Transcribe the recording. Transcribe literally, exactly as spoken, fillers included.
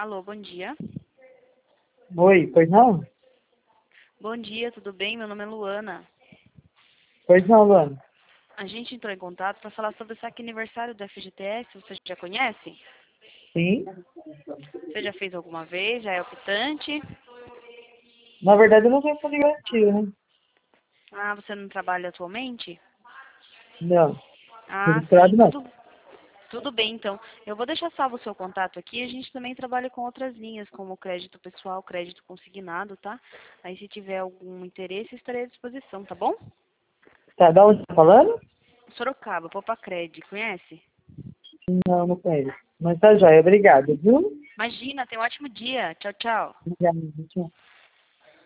Alô, bom dia. Oi, pois não? Bom dia, tudo bem? Meu nome é Luana. Pois não, Luana. A gente entrou em contato para falar sobre o saque aniversário do F G T S. Você já conhece? Sim. Você já fez alguma vez? Já é optante? Na verdade, eu não tenho fundo garantia, né? Ah, você não trabalha atualmente? Não. Ah, sim, Registrado não. tudo, tudo bem, então. Eu vou deixar salvo o seu contato aqui. A gente também trabalha com outras linhas, como crédito pessoal, crédito consignado, tá? Aí, se tiver algum interesse, estarei à disposição, tá bom? Tá, da onde tá falando? Sorocaba, Popacred, conhece? Não, não conheço. Mas tá jóia, obrigado, viu? Imagina, tenha um ótimo dia. Tchau, tchau. Obrigada, tchau.